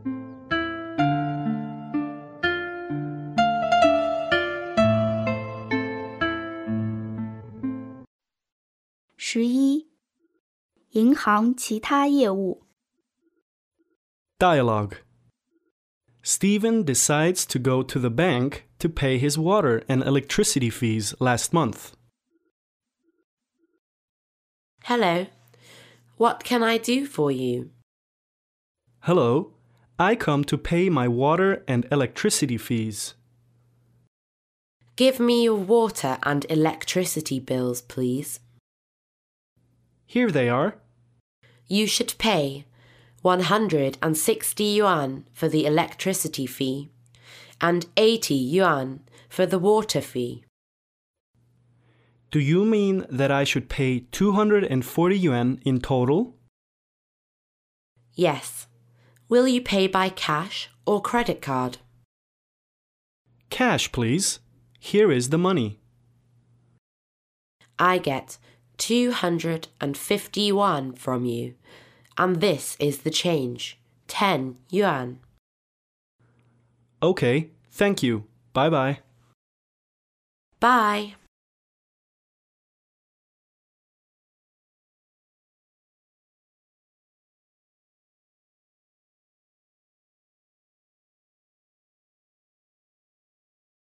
11. 银行其他业务 Dialogue. Stephen decides to go to the bank to pay his water and electricity fees last month. Hello. What can I do for you? Hello, I come to pay my water and electricity fees. Give me your water and electricity bills, please. Here they are. You should pay 160 yuan for the electricity fee and 80 yuan for the water fee. Do you mean that I should pay 240 yuan in total? Yes. Will you pay by cash or credit card? Cash, please. Here is the money. I get 250 yuan from you, and this is the change, 10 yuan. Okay, thank you. Bye-bye. Bye.